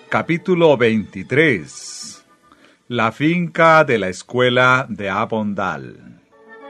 Capítulo 23. La finca de la escuela de Avondale.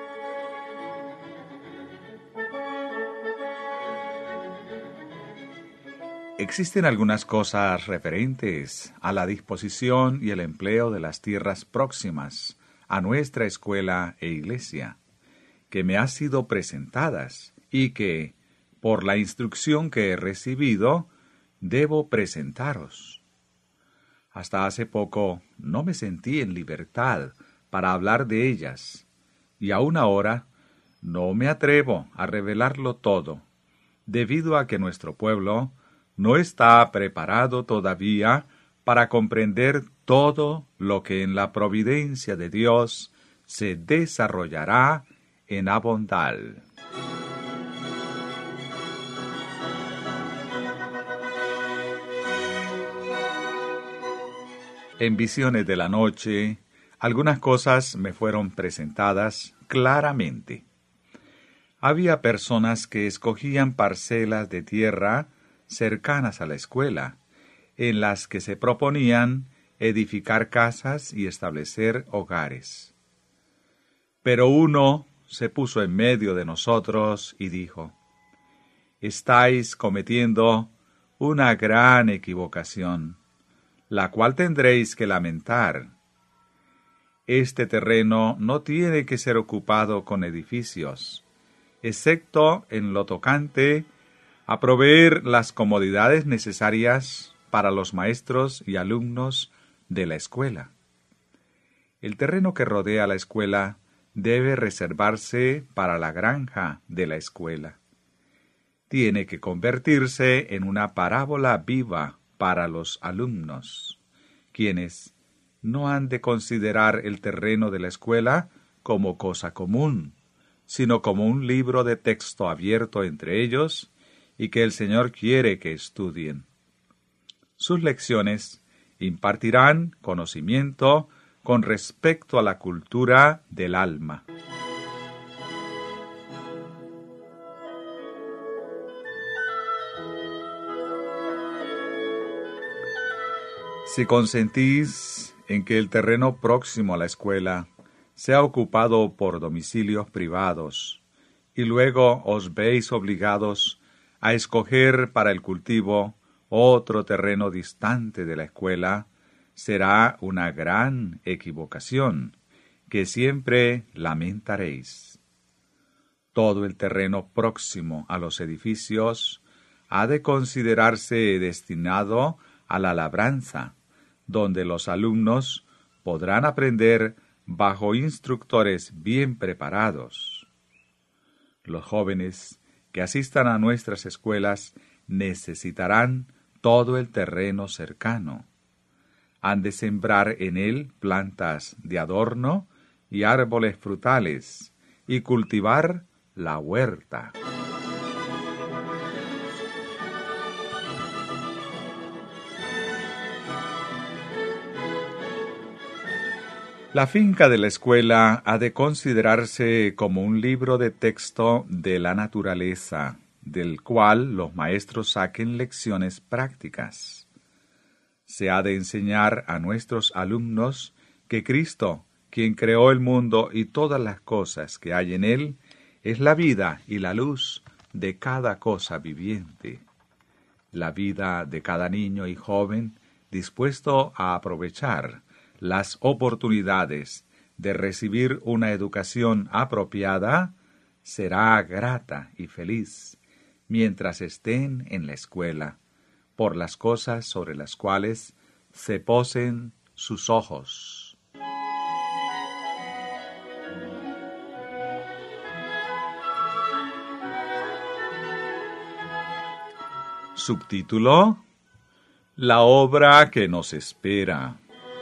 Existen algunas cosas referentes a la disposición y el empleo de las tierras próximas a nuestra escuela e iglesia, que me han sido presentadas y que, por la instrucción que he recibido, debo presentaros. Hasta hace poco no me sentí en libertad para hablar de ellas, y aún ahora no me atrevo a revelarlo todo, debido a que nuestro pueblo no está preparado todavía para comprender todo lo que en la providencia de Dios se desarrollará en Avondale. En visiones de la noche, algunas cosas me fueron presentadas claramente. Había personas que escogían parcelas de tierra cercanas a la escuela, en las que se proponían edificar casas y establecer hogares. Pero uno se puso en medio de nosotros y dijo: «Estáis cometiendo una gran equivocación, la cual tendréis que lamentar. Este terreno no tiene que ser ocupado con edificios, excepto en lo tocante a proveer las comodidades necesarias para los maestros y alumnos de la escuela. El terreno que rodea la escuela debe reservarse para la granja de la escuela. Tiene que convertirse en una parábola viva para los alumnos, quienes no han de considerar el terreno de la escuela como cosa común, sino como un libro de texto abierto entre ellos y que el Señor quiere que estudien. Sus lecciones impartirán conocimiento con respecto a la cultura del alma». Si consentís en que el terreno próximo a la escuela sea ocupado por domicilios privados, y luego os veis obligados a escoger para el cultivo otro terreno distante de la escuela, será una gran equivocación, que siempre lamentaréis. Todo el terreno próximo a los edificios ha de considerarse destinado a la labranza, donde los alumnos podrán aprender bajo instructores bien preparados. Los jóvenes que asistan a nuestras escuelas necesitarán todo el terreno cercano. Han de sembrar en él plantas de adorno y árboles frutales, y cultivar la huerta. La finca de la escuela ha de considerarse como un libro de texto de la naturaleza, del cual los maestros saquen lecciones prácticas. Se ha de enseñar a nuestros alumnos que Cristo, quien creó el mundo y todas las cosas que hay en él, es la vida y la luz de cada cosa viviente. La vida de cada niño y joven dispuesto a aprovechar las oportunidades de recibir una educación apropiada será grata y feliz mientras estén en la escuela, por las cosas sobre las cuales se posen sus ojos. Subtítulo: La obra que nos espera.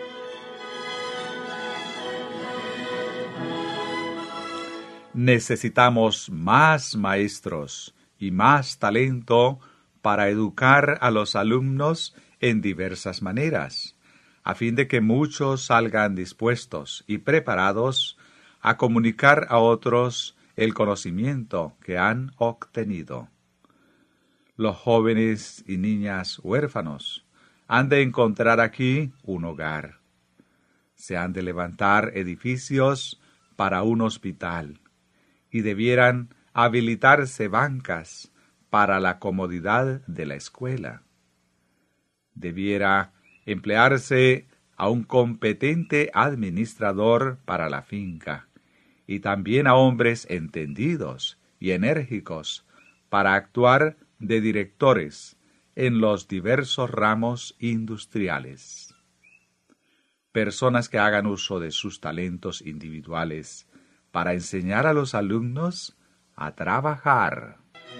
Necesitamos más maestros y más talento para educar a los alumnos en diversas maneras, a fin de que muchos salgan dispuestos y preparados a comunicar a otros el conocimiento que han obtenido. Los jóvenes y niñas huérfanos han de encontrar aquí un hogar. Se han de levantar edificios para un hospital y debieran habilitarse bancas para la comodidad de la escuela. Debiera emplearse a un competente administrador para la finca y también a hombres entendidos y enérgicos para actuar de directores en los diversos ramos industriales. Personas que hagan uso de sus talentos individuales para enseñar a los alumnos a trabajar.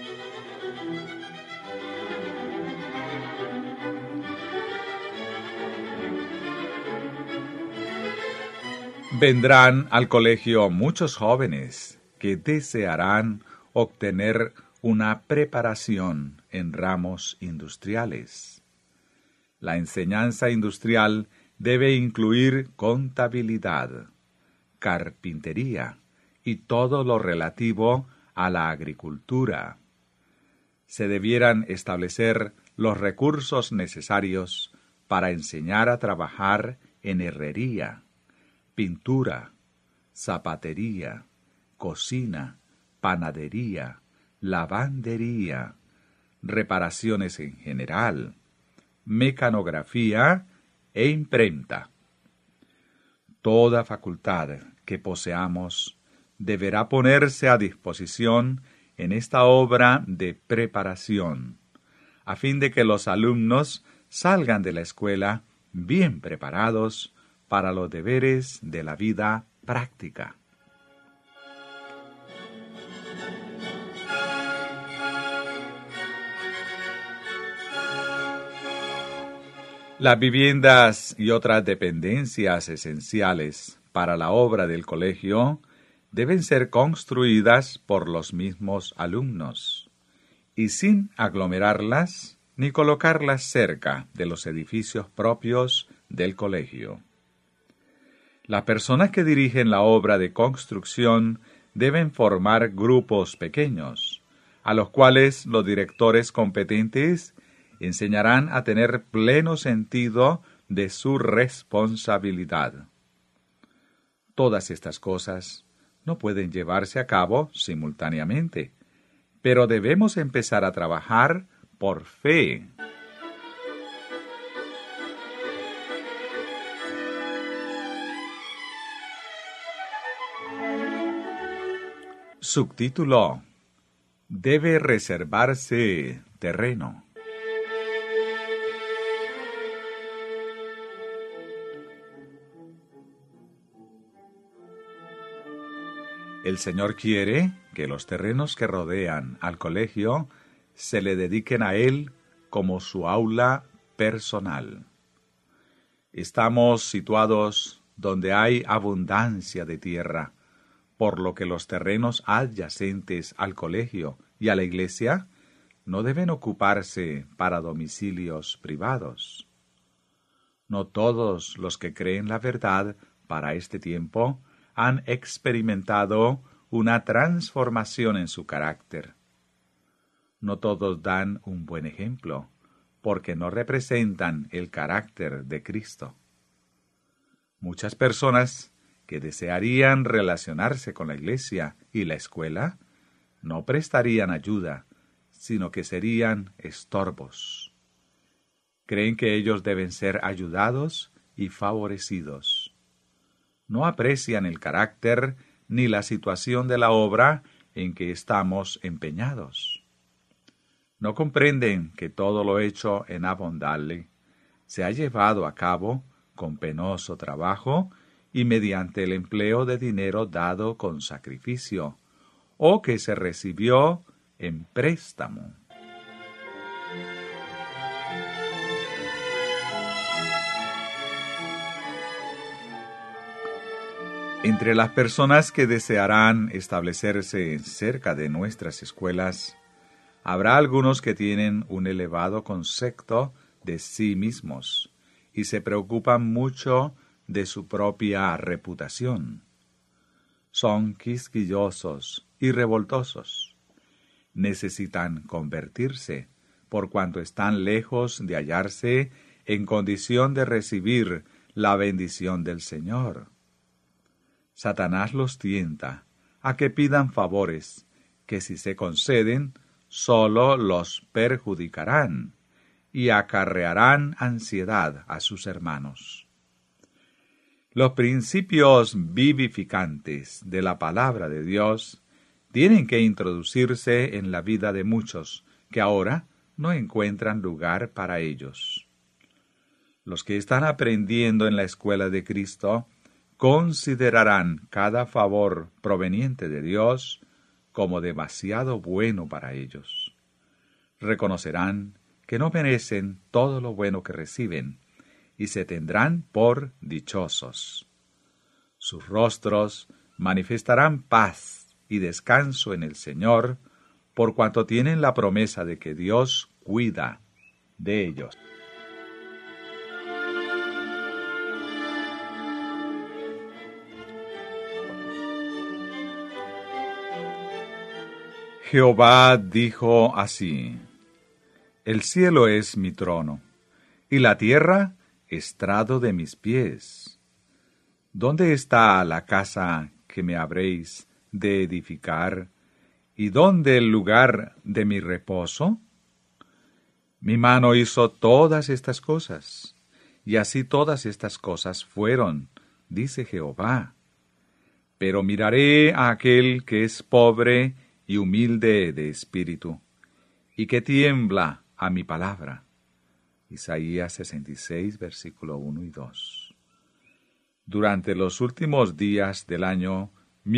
Vendrán al colegio muchos jóvenes que desearán obtener una preparación en ramos industriales. La enseñanza industrial debe incluir contabilidad, carpintería y todo lo relativo a la agricultura. Se debieran establecer los recursos necesarios para enseñar a trabajar en herrería, pintura, zapatería, cocina, panadería, lavandería, reparaciones en general, mecanografía e imprenta. Toda facultad que poseamos deberá ponerse a disposición en esta obra de preparación, a fin de que los alumnos salgan de la escuela bien preparados para los deberes de la vida práctica. Las viviendas y otras dependencias esenciales para la obra del colegio deben ser construidas por los mismos alumnos y sin aglomerarlas ni colocarlas cerca de los edificios propios del colegio. Las personas que dirigen la obra de construcción deben formar grupos pequeños, a los cuales los directores competentes enseñarán a tener pleno sentido de su responsabilidad. Todas estas cosas no pueden llevarse a cabo simultáneamente, pero debemos empezar a trabajar por fe. Subtítulo: Debe reservarse terreno. El Señor quiere que los terrenos que rodean al colegio se le dediquen a Él como su aula personal. Estamos situados donde hay abundancia de tierra, por lo que los terrenos adyacentes al colegio y a la iglesia no deben ocuparse para domicilios privados. No todos los que creen la verdad para este tiempo han experimentado una transformación en su carácter. No todos dan un buen ejemplo, porque no representan el carácter de Cristo. Muchas personas que desearían relacionarse con la iglesia y la escuela no prestarían ayuda, sino que serían estorbos. Creen que ellos deben ser ayudados y favorecidos. No aprecian el carácter ni la situación de la obra en que estamos empeñados. No comprenden que todo lo hecho en Avondale se ha llevado a cabo con penoso trabajo y mediante el empleo de dinero dado con sacrificio, o que se recibió en préstamo. Entre las personas que desearán establecerse cerca de nuestras escuelas, habrá algunos que tienen un elevado concepto de sí mismos y se preocupan mucho de su propia reputación. Son quisquillosos y revoltosos. Necesitan convertirse, por cuanto están lejos de hallarse en condición de recibir la bendición del Señor. Satanás los tienta a que pidan favores, que si se conceden, sólo los perjudicarán y acarrearán ansiedad a sus hermanos. Los principios vivificantes de la palabra de Dios tienen que introducirse en la vida de muchos que ahora no encuentran lugar para ellos. Los que están aprendiendo en la escuela de Cristo considerarán cada favor proveniente de Dios como demasiado bueno para ellos. Reconocerán que no merecen todo lo bueno que reciben y se tendrán por dichosos. Sus rostros manifestarán paz y descanso en el Señor, por cuanto tienen la promesa de que Dios cuida de ellos. Jehová dijo así: El cielo es mi trono, y la tierra estrado de mis pies. ¿Dónde está la casa que me habréis de edificar, y dónde el lugar de mi reposo? Mi mano hizo todas estas cosas, y así todas estas cosas fueron, dice Jehová. Pero miraré a aquel que es pobre y humilde de espíritu, y que tiembla a mi palabra. Isaías 66, versículo 1 y 2. Durante los últimos días del año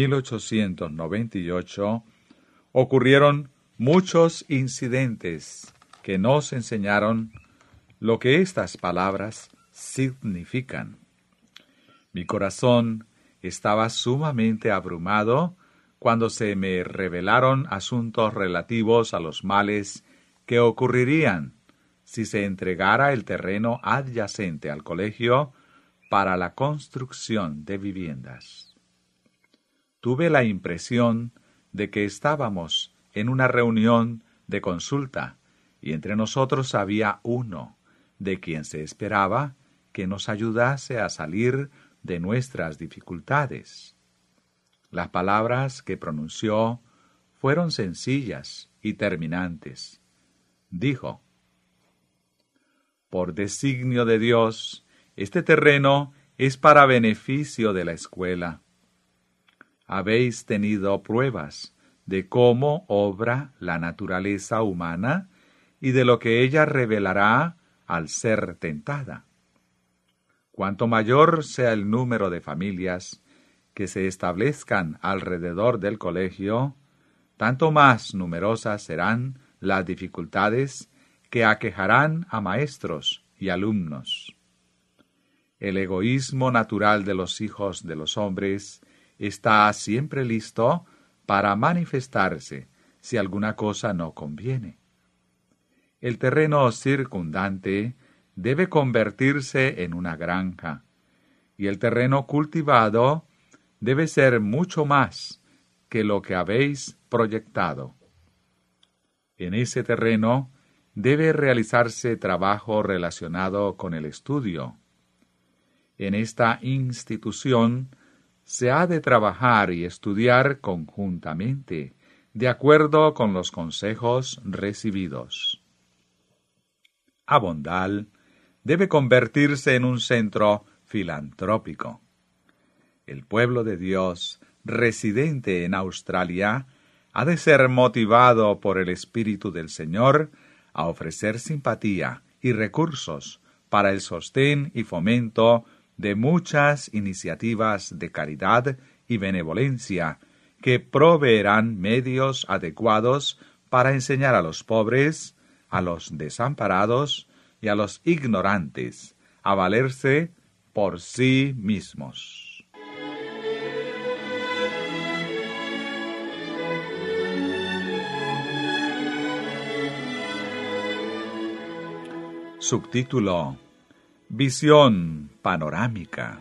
1898 ocurrieron muchos incidentes que nos enseñaron lo que estas palabras significan. Mi corazón estaba sumamente abrumado cuando se me revelaron asuntos relativos a los males que ocurrirían si se entregara el terreno adyacente al colegio para la construcción de viviendas. Tuve la impresión de que estábamos en una reunión de consulta y entre nosotros había uno de quien se esperaba que nos ayudase a salir de nuestras dificultades. Las palabras que pronunció fueron sencillas y terminantes. Dijo: Por designio de Dios, este terreno es para beneficio de la escuela. Habéis tenido pruebas de cómo obra la naturaleza humana y de lo que ella revelará al ser tentada. Cuanto mayor sea el número de familias que se establezcan alrededor del colegio, tanto más numerosas serán las dificultades que aquejarán a maestros y alumnos. El egoísmo natural de los hijos de los hombres está siempre listo para manifestarse si alguna cosa no conviene. El terreno circundante debe convertirse en una granja, y el terreno cultivado debe ser mucho más que lo que habéis proyectado. En ese terreno debe realizarse trabajo relacionado con el estudio. En esta institución se ha de trabajar y estudiar conjuntamente, de acuerdo con los consejos recibidos. Avondale debe convertirse en un centro filantrópico. El pueblo de Dios, residente en Australia, ha de ser motivado por el Espíritu del Señor a ofrecer simpatía y recursos para el sostén y fomento de muchas iniciativas de caridad y benevolencia que proveerán medios adecuados para enseñar a los pobres, a los desamparados y a los ignorantes a valerse por sí mismos. Subtítulo: Visión panorámica.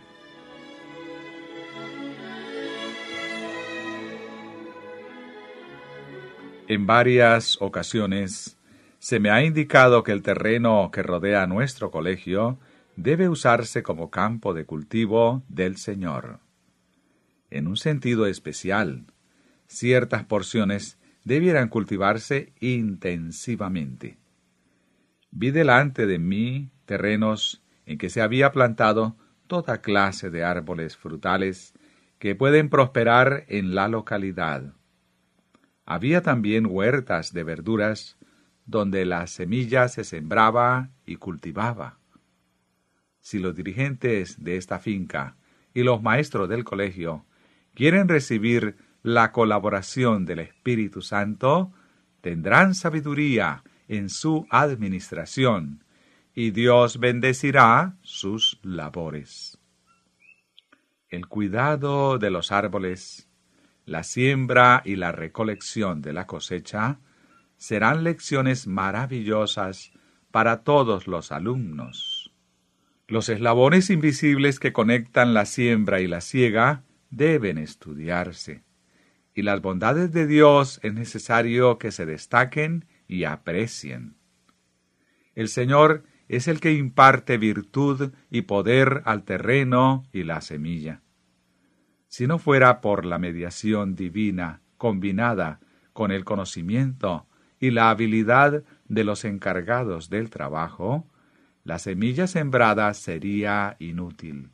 En varias ocasiones se me ha indicado que el terreno que rodea nuestro colegio debe usarse como campo de cultivo del Señor. En un sentido especial, ciertas porciones debieran cultivarse intensivamente. Vi delante de mí terrenos en que se había plantado toda clase de árboles frutales que pueden prosperar en la localidad. Había también huertas de verduras donde la semilla se sembraba y cultivaba. Si los dirigentes de esta finca y los maestros del colegio quieren recibir la colaboración del Espíritu Santo, tendrán sabiduría en su administración y Dios bendecirá sus labores. El cuidado de los árboles, la siembra y la recolección de la cosecha serán lecciones maravillosas para todos los alumnos. Los eslabones invisibles que conectan la siembra y la siega deben estudiarse, y las bondades de Dios es necesario que se destaquen y aprecien. El Señor es el que imparte virtud y poder al terreno y la semilla. Si no fuera por la mediación divina combinada con el conocimiento y la habilidad de los encargados del trabajo, la semilla sembrada sería inútil.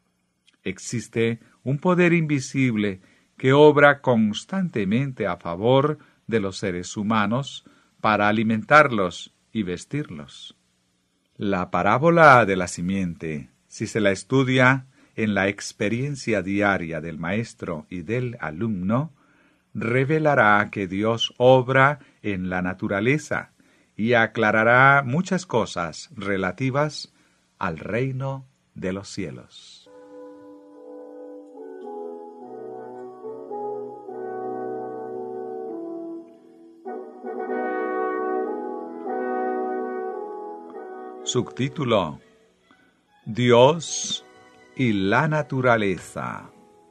Existe un poder invisible que obra constantemente a favor de los seres humanos para alimentarlos y vestirlos. La parábola de la simiente, si se la estudia en la experiencia diaria del maestro y del alumno, revelará que Dios obra en la naturaleza y aclarará muchas cosas relativas al reino de los cielos. Subtítulo: Dios y la naturaleza.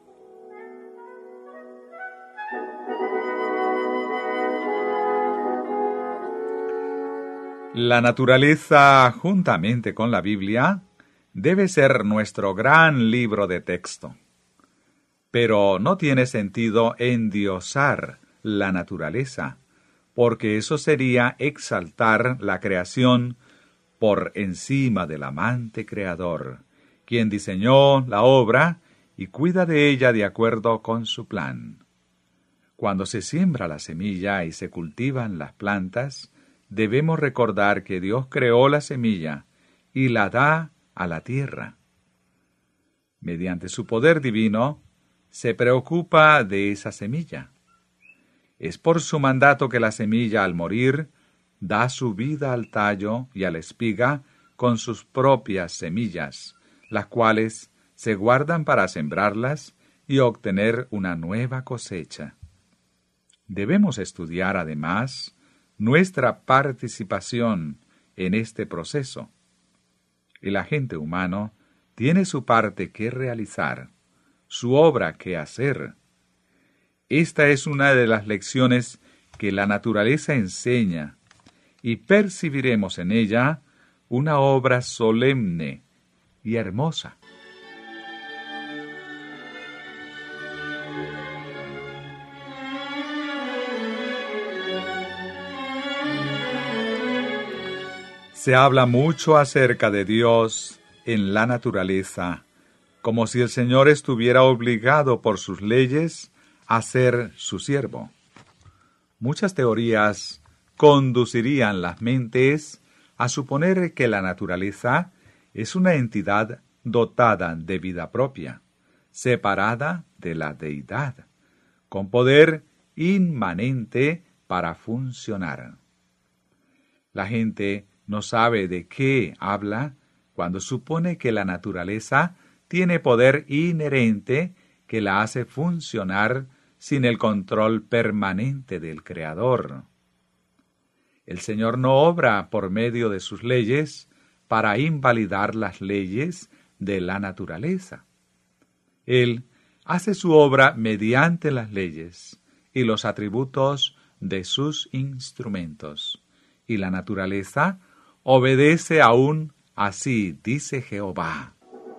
La naturaleza, juntamente con la Biblia, debe ser nuestro gran libro de texto. Pero no tiene sentido endiosar la naturaleza, porque eso sería exaltar la creación por encima del amante creador, quien diseñó la obra y cuida de ella de acuerdo con su plan. Cuando se siembra la semilla y se cultivan las plantas, debemos recordar que Dios creó la semilla y la da a la tierra. Mediante su poder divino, se preocupa de esa semilla. Es por su mandato que la semilla, al morir, da su vida al tallo y a la espiga con sus propias semillas, las cuales se guardan para sembrarlas y obtener una nueva cosecha. Debemos estudiar, además, nuestra participación en este proceso. El agente humano tiene su parte que realizar, su obra que hacer. Esta es una de las lecciones que la naturaleza enseña, y percibiremos en ella una obra solemne y hermosa. Se habla mucho acerca de Dios en la naturaleza, como si el Señor estuviera obligado por sus leyes a ser su siervo. Muchas teorías conducirían las mentes a suponer que la naturaleza es una entidad dotada de vida propia, separada de la deidad, con poder inmanente para funcionar. La gente no sabe de qué habla cuando supone que la naturaleza tiene poder inherente que la hace funcionar sin el control permanente del Creador. El Señor no obra por medio de sus leyes para invalidar las leyes de la naturaleza. Él hace su obra mediante las leyes y los atributos de sus instrumentos, y la naturaleza obedece aún. Así dice Jehová.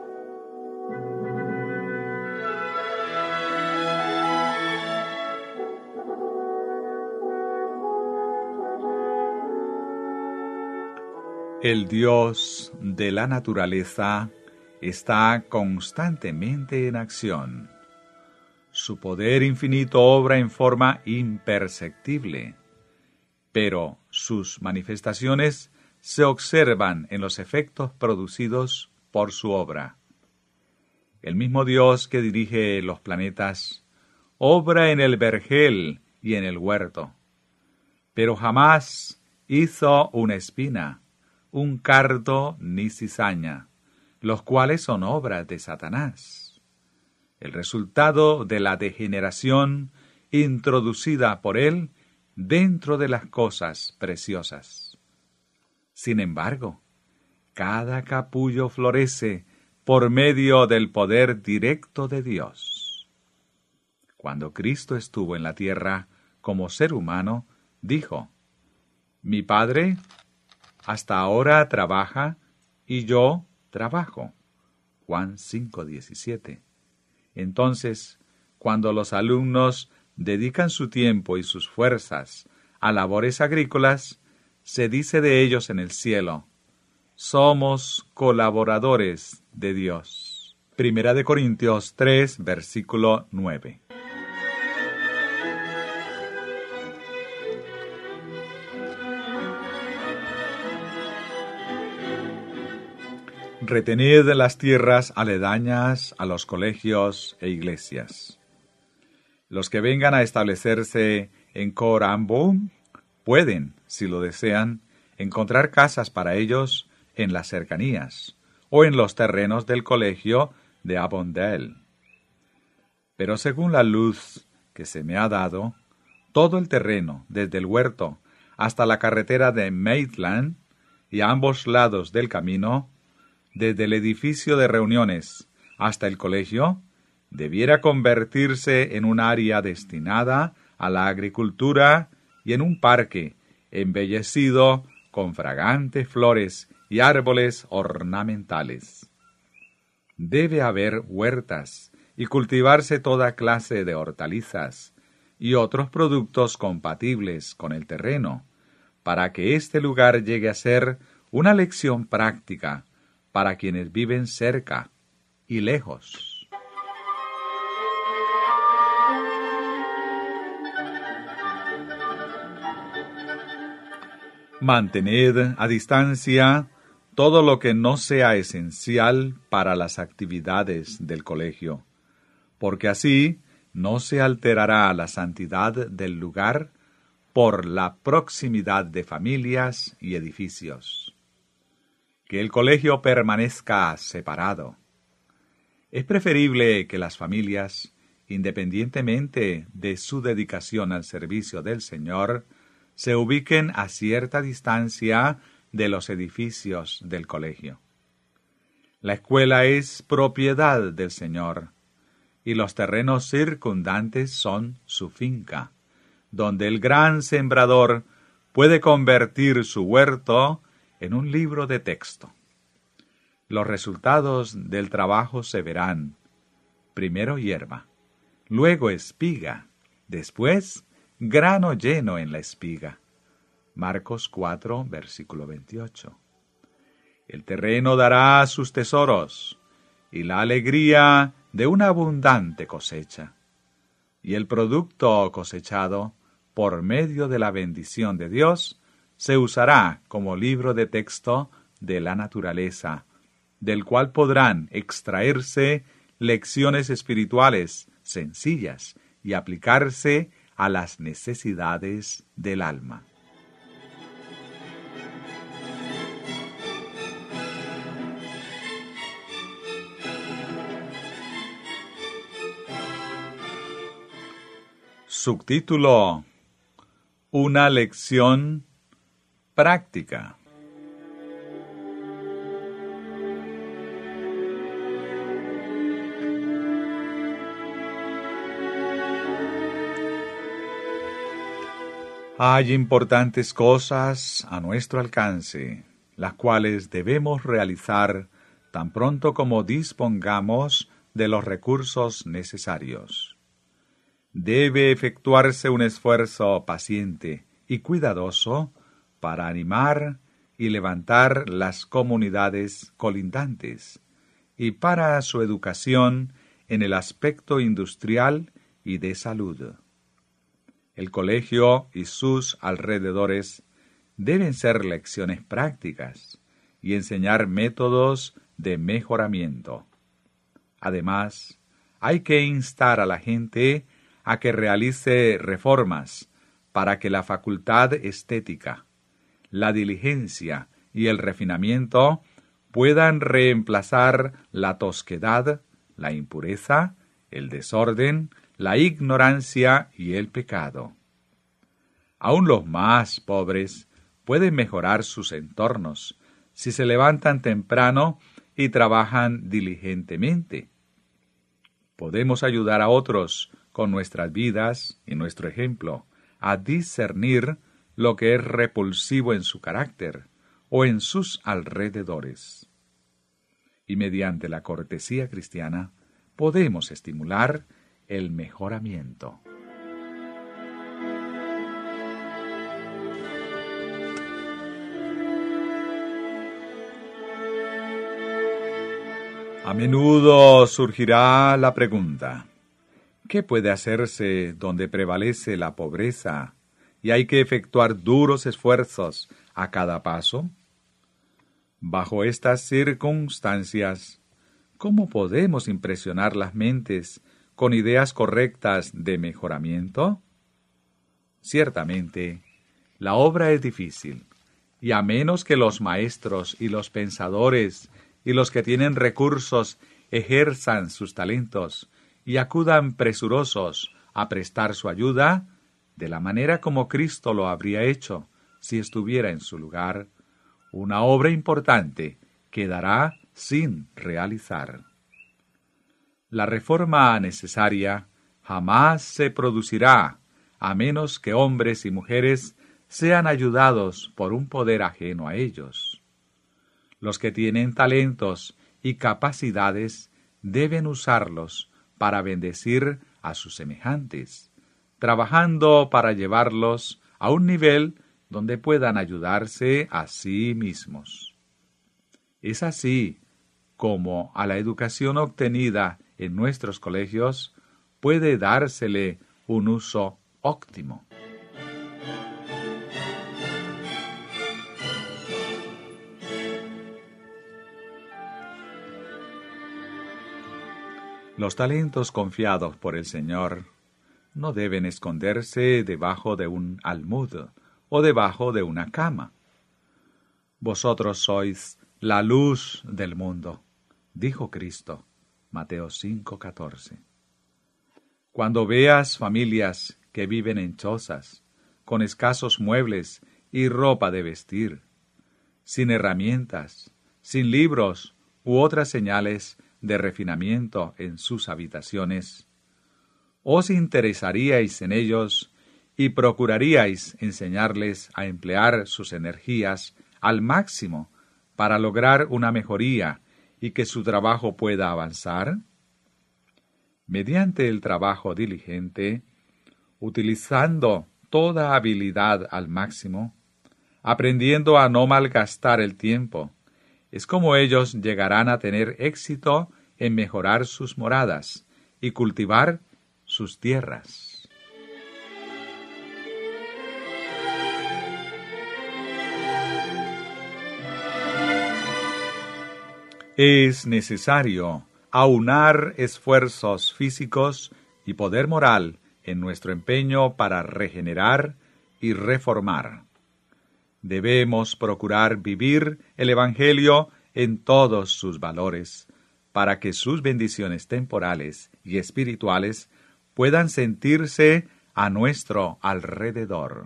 El Dios de la naturaleza está constantemente en acción. Su poder infinito obra en forma imperceptible, pero sus manifestaciones se observan en los efectos producidos por su obra. El mismo Dios que dirige los planetas obra en el vergel y en el huerto, pero jamás hizo una espina, un cardo ni cizaña, los cuales son obras de Satanás. El resultado de la degeneración introducida por él dentro de las cosas preciosas. Sin embargo, cada capullo florece por medio del poder directo de Dios. Cuando Cristo estuvo en la tierra como ser humano, dijo: Mi Padre hasta ahora trabaja y yo trabajo. Juan 5:17. Entonces, cuando los alumnos dedican su tiempo y sus fuerzas a labores agrícolas, se dice de ellos en el cielo: somos colaboradores de Dios. Primera de Corintios 3, versículo 9. Retened las tierras aledañas a los colegios e iglesias. Los que vengan a establecerse en Corambou pueden, si lo desean, encontrar casas para ellos en las cercanías o en los terrenos del colegio de Avondale. Pero según la luz que se me ha dado, todo el terreno, desde el huerto hasta la carretera de Maitland y a ambos lados del camino, desde el edificio de reuniones hasta el colegio, debiera convertirse en un área destinada a la agricultura y en un parque embellecido con fragantes flores y árboles ornamentales. Debe haber huertas y cultivarse toda clase de hortalizas y otros productos compatibles con el terreno, para que este lugar llegue a ser una lección práctica para quienes viven cerca y lejos. Mantened a distancia todo lo que no sea esencial para las actividades del colegio, porque así no se alterará la santidad del lugar por la proximidad de familias y edificios. Que el colegio permanezca separado. Es preferible que las familias, independientemente de su dedicación al servicio del Señor, se ubiquen a cierta distancia de los edificios del colegio. La escuela es propiedad del Señor, y los terrenos circundantes son su finca, donde el gran sembrador puede convertir su huerto en un libro de texto. Los resultados del trabajo se verán: primero hierba, luego espiga, después grano lleno en la espiga. Marcos 4, versículo 28. El terreno dará sus tesoros y la alegría de una abundante cosecha. Y el producto cosechado, por medio de la bendición de Dios, se usará como libro de texto de la naturaleza, del cual podrán extraerse lecciones espirituales sencillas y aplicarse a las necesidades del alma. Subtítulo: Una lección práctica. Hay importantes cosas a nuestro alcance, las cuales debemos realizar tan pronto como dispongamos de los recursos necesarios. Debe efectuarse un esfuerzo paciente y cuidadoso para animar y levantar las comunidades colindantes y para su educación en el aspecto industrial y de salud. El colegio y sus alrededores deben ser lecciones prácticas y enseñar métodos de mejoramiento. Además, hay que instar a la gente a que realice reformas para que la facultad estética, la diligencia y el refinamiento puedan reemplazar la tosquedad, la impureza, el desorden, la ignorancia y el pecado. Aún los más pobres pueden mejorar sus entornos si se levantan temprano y trabajan diligentemente. Podemos ayudar a otros con nuestras vidas y nuestro ejemplo a discernir lo que es repulsivo en su carácter o en sus alrededores. Y mediante la cortesía cristiana podemos estimular el mejoramiento. A menudo surgirá la pregunta: ¿qué puede hacerse donde prevalece la pobreza y hay que efectuar duros esfuerzos a cada paso? Bajo estas circunstancias, ¿cómo podemos impresionar las mentes con ideas correctas de mejoramiento? Ciertamente, la obra es difícil, y a menos que los maestros y los pensadores y los que tienen recursos ejerzan sus talentos y acudan presurosos a prestar su ayuda, de la manera como Cristo lo habría hecho si estuviera en su lugar, una obra importante quedará sin realizar. La reforma necesaria jamás se producirá a menos que hombres y mujeres sean ayudados por un poder ajeno a ellos. Los que tienen talentos y capacidades deben usarlos para bendecir a sus semejantes, trabajando para llevarlos a un nivel donde puedan ayudarse a sí mismos. Es así como a la educación obtenida en nuestros colegios puede dársele un uso óptimo. Los talentos confiados por el Señor no deben esconderse debajo de un almud o debajo de una cama. Vosotros sois la luz del mundo, dijo Cristo, Mateo 5:14. Cuando veas familias que viven en chozas, con escasos muebles y ropa de vestir, sin herramientas, sin libros u otras señales de refinamiento en sus habitaciones, os interesaríais en ellos y procuraríais enseñarles a emplear sus energías al máximo para lograr una mejoría y que su trabajo pueda avanzar. Mediante el trabajo diligente, utilizando toda habilidad al máximo, aprendiendo a no malgastar el tiempo, es como ellos llegarán a tener éxito en mejorar sus moradas y cultivar sus tierras. Es necesario aunar esfuerzos físicos y poder moral en nuestro empeño para regenerar y reformar. Debemos procurar vivir el Evangelio en todos sus valores, para que sus bendiciones temporales y espirituales puedan sentirse a nuestro alrededor.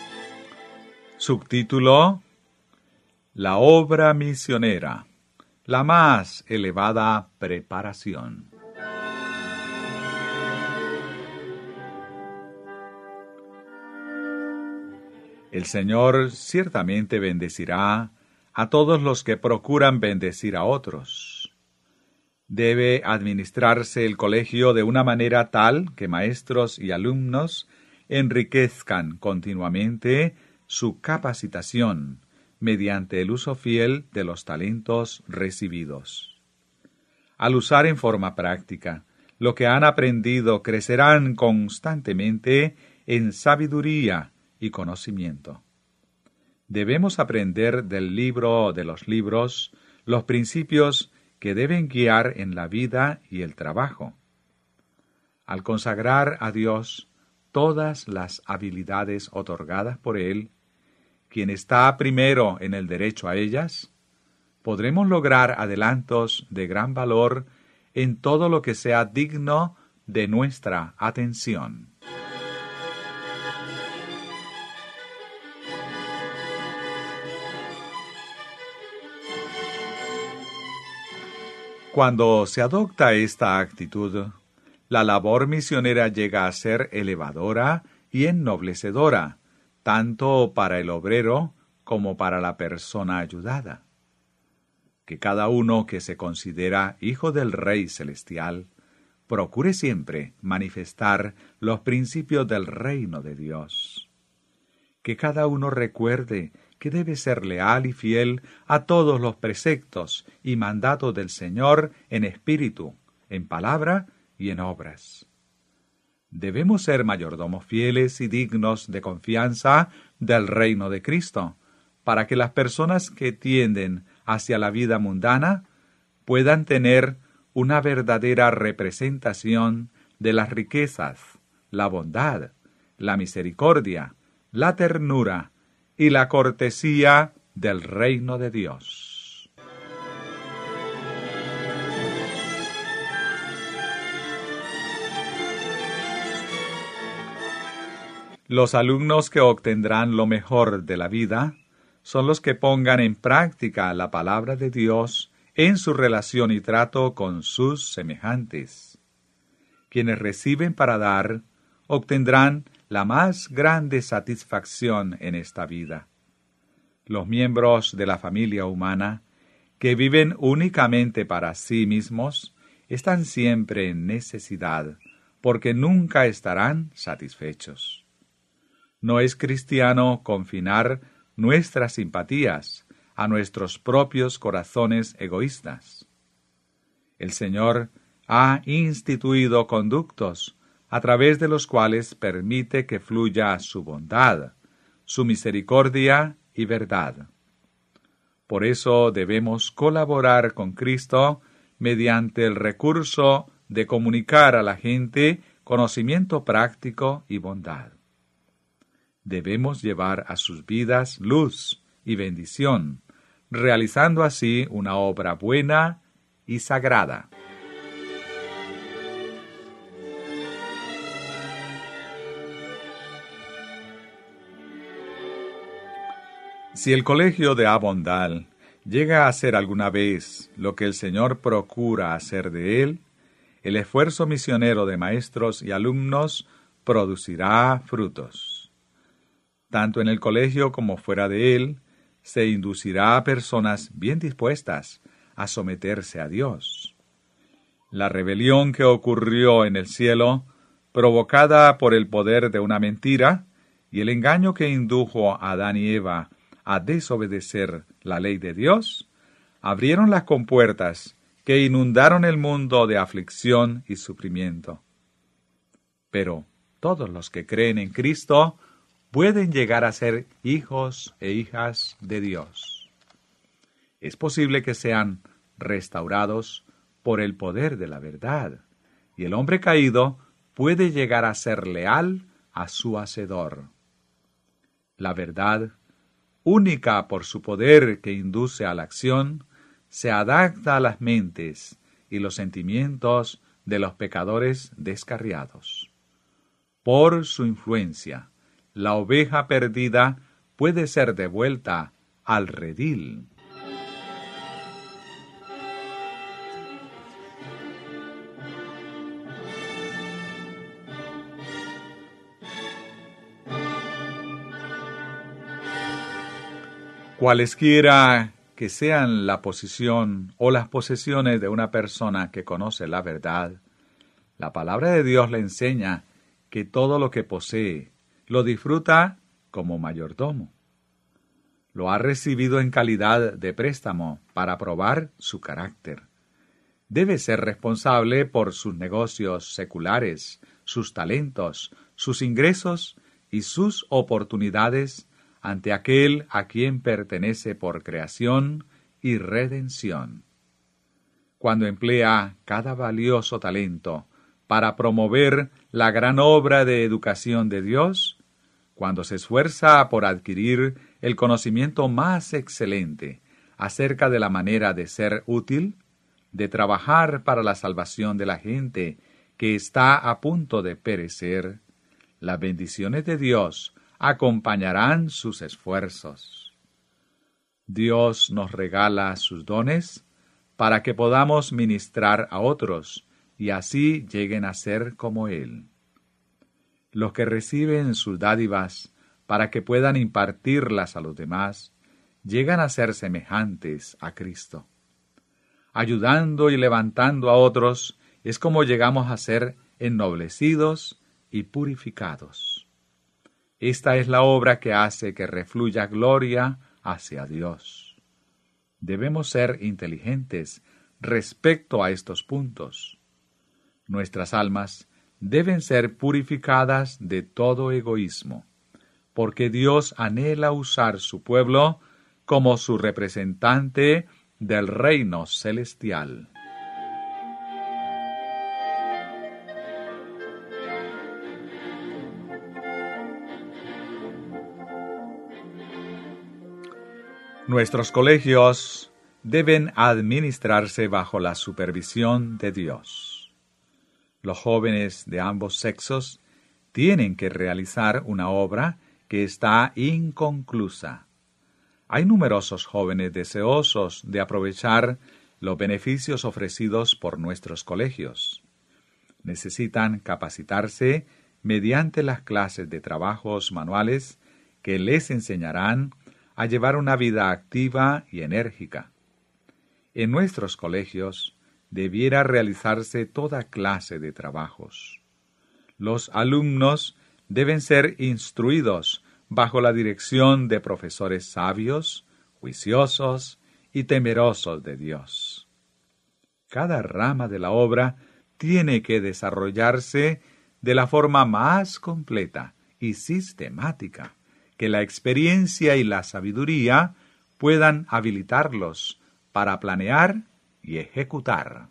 Subtítulo: La obra misionera, la más elevada preparación. El Señor ciertamente bendecirá a todos los que procuran bendecir a otros. Debe administrarse el colegio de una manera tal que maestros y alumnos enriquezcan continuamente su capacitación mediante el uso fiel de los talentos recibidos. Al usar en forma práctica lo que han aprendido, crecerán constantemente en sabiduría y conocimiento. Debemos aprender del libro de los libros los principios que deben guiar en la vida y el trabajo. Al consagrar a Dios todas las habilidades otorgadas por Él, quien está primero en el derecho a ellas, podremos lograr adelantos de gran valor en todo lo que sea digno de nuestra atención. Cuando se adopta esta actitud, la labor misionera llega a ser elevadora y ennoblecedora, tanto para el obrero como para la persona ayudada. Que cada uno que se considera hijo del Rey Celestial procure siempre manifestar los principios del reino de Dios. Que cada uno recuerde que debe ser leal y fiel a todos los preceptos y mandatos del Señor en espíritu, en palabra y en obras. Debemos ser mayordomos fieles y dignos de confianza del reino de Cristo, para que las personas que tienden hacia la vida mundana puedan tener una verdadera representación de las riquezas, la bondad, la misericordia, la ternura y la cortesía del reino de Dios. Los alumnos que obtendrán lo mejor de la vida son los que pongan en práctica la palabra de Dios en su relación y trato con sus semejantes. Quienes reciben para dar, obtendrán la más grande satisfacción en esta vida. Los miembros de la familia humana, que viven únicamente para sí mismos, están siempre en necesidad, porque nunca estarán satisfechos. No es cristiano confinar nuestras simpatías a nuestros propios corazones egoístas. El Señor ha instituido conductos a través de los cuales permite que fluya su bondad, su misericordia y verdad. Por eso debemos colaborar con Cristo mediante el recurso de comunicar a la gente conocimiento práctico y bondad. Debemos llevar a sus vidas luz y bendición, realizando así una obra buena y sagrada. Si el colegio de Avondale llega a hacer alguna vez lo que el Señor procura hacer de él, el esfuerzo misionero de maestros y alumnos producirá frutos. Tanto en el colegio como fuera de él, se inducirá a personas bien dispuestas a someterse a Dios. La rebelión que ocurrió en el cielo, provocada por el poder de una mentira, y el engaño que indujo a Adán y Eva a desobedecer la ley de Dios, abrieron las compuertas que inundaron el mundo de aflicción y sufrimiento. Pero todos los que creen en Cristo pueden llegar a ser hijos e hijas de Dios. Es posible que sean restaurados por el poder de la verdad, y el hombre caído puede llegar a ser leal a su Hacedor. La verdad, única por su poder que induce a la acción, se adapta a las mentes y los sentimientos de los pecadores descarriados. Por su influencia, la oveja perdida puede ser devuelta al redil. Cualesquiera que sean la posición o las posesiones de una persona que conoce la verdad, la palabra de Dios le enseña que todo lo que posee lo disfruta como mayordomo. Lo ha recibido en calidad de préstamo para probar su carácter. Debe ser responsable por sus negocios seculares, sus talentos, sus ingresos y sus oportunidades ante aquel a quien pertenece por creación y redención. Cuando emplea cada valioso talento para promover la gran obra de educación de Dios, cuando se esfuerza por adquirir el conocimiento más excelente acerca de la manera de ser útil, de trabajar para la salvación de la gente que está a punto de perecer, las bendiciones de Dios acompañarán sus esfuerzos. Dios nos regala sus dones para que podamos ministrar a otros y así lleguen a ser como Él. Los que reciben sus dádivas para que puedan impartirlas a los demás, llegan a ser semejantes a Cristo. Ayudando y levantando a otros es como llegamos a ser ennoblecidos y purificados. Esta es la obra que hace que refluya gloria hacia Dios. Debemos ser inteligentes respecto a estos puntos. Nuestras almas deben ser purificadas de todo egoísmo, porque Dios anhela usar su pueblo como su representante del reino celestial. Nuestros colegios deben administrarse bajo la supervisión de Dios. Los jóvenes de ambos sexos tienen que realizar una obra que está inconclusa. Hay numerosos jóvenes deseosos de aprovechar los beneficios ofrecidos por nuestros colegios. Necesitan capacitarse mediante las clases de trabajos manuales que les enseñarán a llevar una vida activa y enérgica. En nuestros colegios debiera realizarse toda clase de trabajos. Los alumnos deben ser instruidos bajo la dirección de profesores sabios, juiciosos y temerosos de Dios. Cada rama de la obra tiene que desarrollarse de la forma más completa y sistemática, que la experiencia y la sabiduría puedan habilitarlos para planear y ejecutar.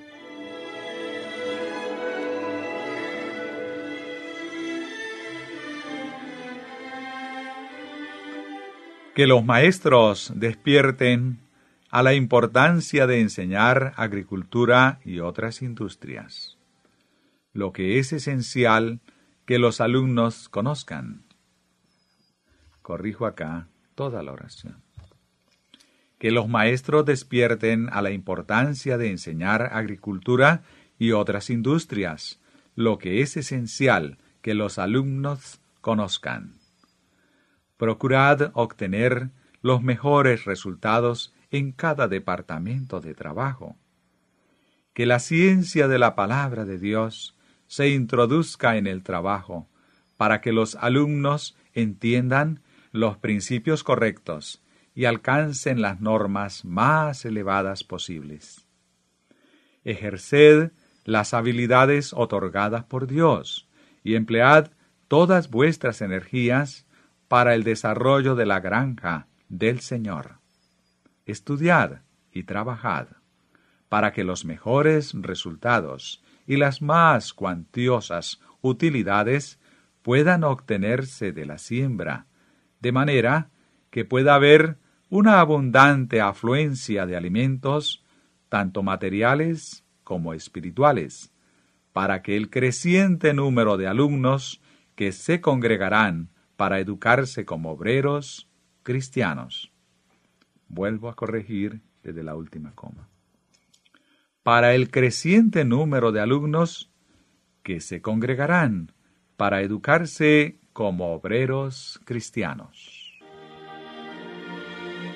Que los maestros despierten a la importancia de enseñar agricultura y otras industrias. Lo que es esencial que los alumnos conozcan. Corrijo acá toda la oración. Que los maestros despierten a la importancia de enseñar agricultura y otras industrias, lo que es esencial que los alumnos conozcan. Procurad obtener los mejores resultados en cada departamento de trabajo. Que la ciencia de la palabra de Dios se introduzca en el trabajo para que los alumnos entiendan los principios correctos y alcancen las normas más elevadas posibles. Ejerced las habilidades otorgadas por Dios y emplead todas vuestras energías para el desarrollo de la granja del Señor. Estudiad y trabajad para que los mejores resultados y las más cuantiosas utilidades puedan obtenerse de la siembra, de manera que pueda haber una abundante afluencia de alimentos, tanto materiales como espirituales, para que el creciente número de alumnos que se congregarán para educarse como obreros cristianos. Vuelvo a corregir desde la última coma. Para el creciente número de alumnos que se congregarán para educarse como obreros cristianos.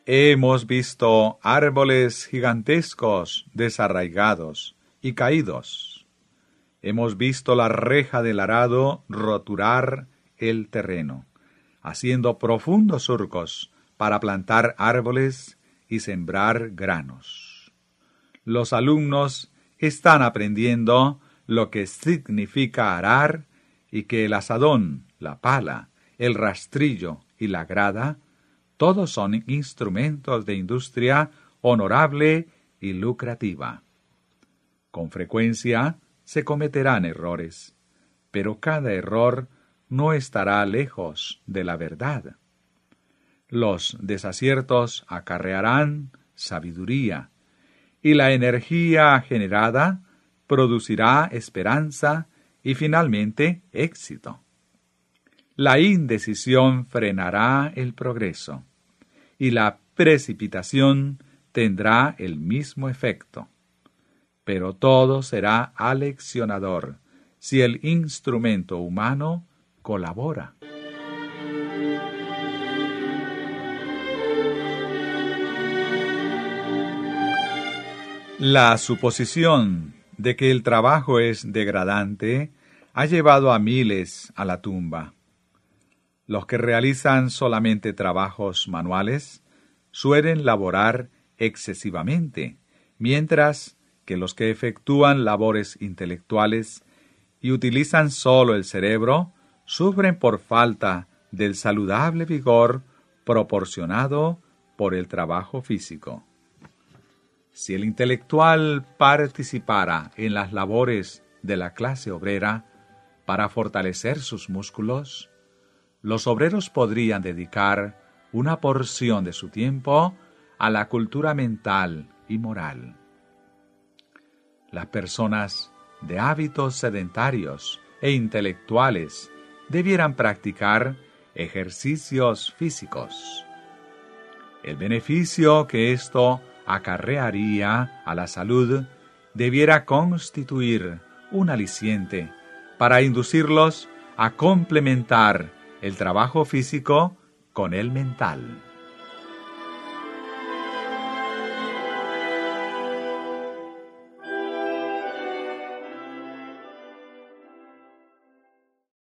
Hemos visto árboles gigantescos desarraigados y caídos. Hemos visto la reja del arado roturar el terreno, haciendo profundos surcos para plantar árboles y sembrar granos. Los alumnos están aprendiendo lo que significa arar y que el azadón, la pala, el rastrillo y la grada todos son instrumentos de industria honorable y lucrativa. Con frecuencia se cometerán errores, pero cada error no estará lejos de la verdad. Los desaciertos acarrearán sabiduría, y la energía generada producirá esperanza y finalmente éxito. La indecisión frenará el progreso, y la precipitación tendrá el mismo efecto. Pero todo será aleccionador si el instrumento humano colabora. La suposición de que el trabajo es degradante ha llevado a miles a la tumba. Los que realizan solamente trabajos manuales suelen laborar excesivamente, mientras que los que efectúan labores intelectuales y utilizan solo el cerebro sufren por falta del saludable vigor proporcionado por el trabajo físico. Si el intelectual participara en las labores de la clase obrera para fortalecer sus músculos, los obreros podrían dedicar una porción de su tiempo a la cultura mental y moral. Las personas de hábitos sedentarios e intelectuales debieran practicar ejercicios físicos. El beneficio que esto acarrearía a la salud debiera constituir un aliciente para inducirlos a complementar el trabajo físico con el mental.